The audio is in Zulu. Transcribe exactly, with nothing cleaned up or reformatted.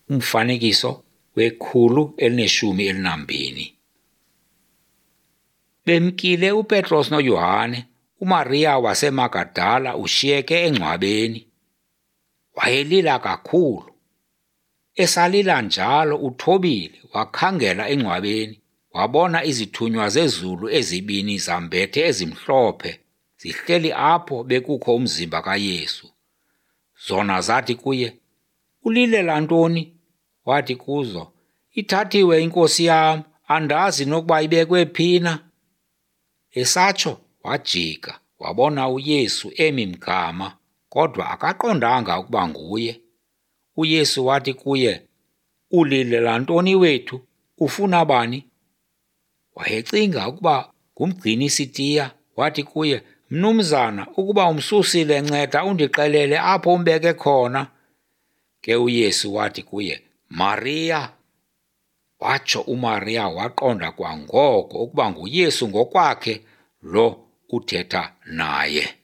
Umfanekiso wekhulu elineshumi elinambini. Bemkile uPetros noYohane, uMaria wasemagadala ushiyeke engcwabeni. Wayelila kakhulu. Esalila njalo uthobile wakhangela engcwabeni, wabona izithunywa zezulu ezibini zambethe ezimhlophe zihleli apho bekukho umzimba kaYesu. Zona zathi kuye, "Ulilela ntoni?" Wathi kuzo, "Ithathiwe inkosi yam, andazi nokuba ibekwe phi na." Esatsho wajika wabona uYesu emi mgama, kodwa akaqondanga ukuba nguye. UYesu wathi kuye, "Ulilela ntoni wethu? Ufuna bani?" Wayecinga ukuba ngumgcini sitiya, wathi kuye, "Mnumzana, ukuba umsusile nceda undixelele apho umbeke khona." Ke uYesu wathi kuye, "Maria." Watsho uMaria waqonda kwangoko ukuba nguYesu ngokwakhe lo uthetha naye.